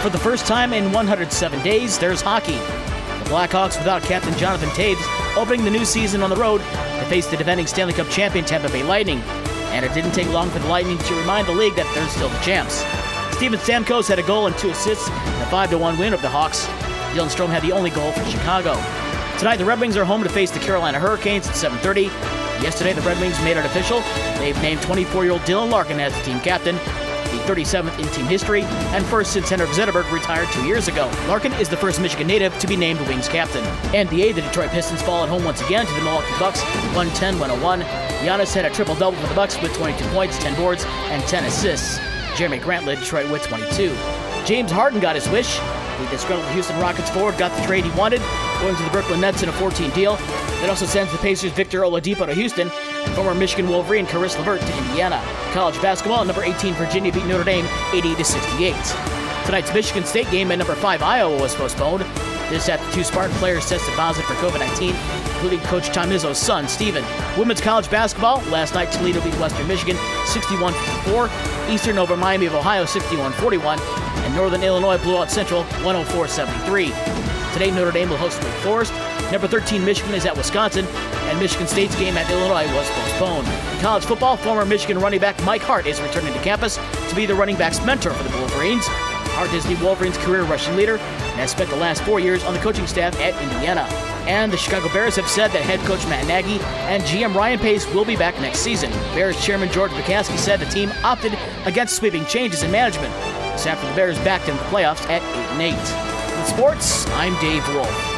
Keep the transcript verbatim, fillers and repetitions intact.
for the first time in one hundred seven days, there's hockey. The Blackhawks, without captain Jonathan Toews, opening the new season on the road to face the defending Stanley Cup champion Tampa Bay Lightning. And it didn't take long for the Lightning to remind the league that they're still the champs. Steven Stamkos had a goal and two assists in a five to one win of the Hawks. Dylan Strome had the only goal for Chicago. Tonight, the Red Wings are home to face the Carolina Hurricanes at seven thirty. Yesterday, the Red Wings made it official. They've named twenty-four-year-old Dylan Larkin as the team captain, the thirty-seventh in team history, and first since Henrik Zetterberg retired two years ago. Larkin is the first Michigan native to be named Wings captain. N B A, the Detroit Pistons fall at home once again to the Milwaukee Bucks, one ten to one oh one. Giannis had a triple-double for the Bucks with twenty-two points, ten boards, and ten assists. Jeremy Grant led Detroit with twenty-two. James Harden got his wish. The disgruntled Houston Rockets forward got the trade he wanted, going to the Brooklyn Nets in a four-team deal. It also sends the Pacers' Victor Oladipo to Houston, and former Michigan Wolverine Caris LeVert to Indiana. College basketball, number eighteen Virginia beat Notre Dame eighty to sixty-eight. Tonight's Michigan State game at number five Iowa was postponed. This after two Spartan players tested positive for covid nineteen, including Coach Tom Izzo's son, Steven. Women's college basketball, last night Toledo beat Western Michigan sixty-one fifty-four, Eastern over Miami of Ohio sixty-one forty-one, and Northern Illinois blew out Central one oh four seventy-three. Today, Notre Dame will host Wake Forest. Number thirteen Michigan is at Wisconsin, and Michigan State's game at Illinois was postponed. In college football, former Michigan running back Mike Hart is returning to campus to be the running back's mentor for the Wolverines. Hart is the Wolverines' career rushing leader and has spent the last four years on the coaching staff at Indiana. And the Chicago Bears have said that head coach Matt Nagy and G M Ryan Pace will be back next season. Bears chairman George McCaskey said the team opted against sweeping changes in management. This after the Bears backed into the playoffs at eight and eight. In sports, I'm Dave Wolf.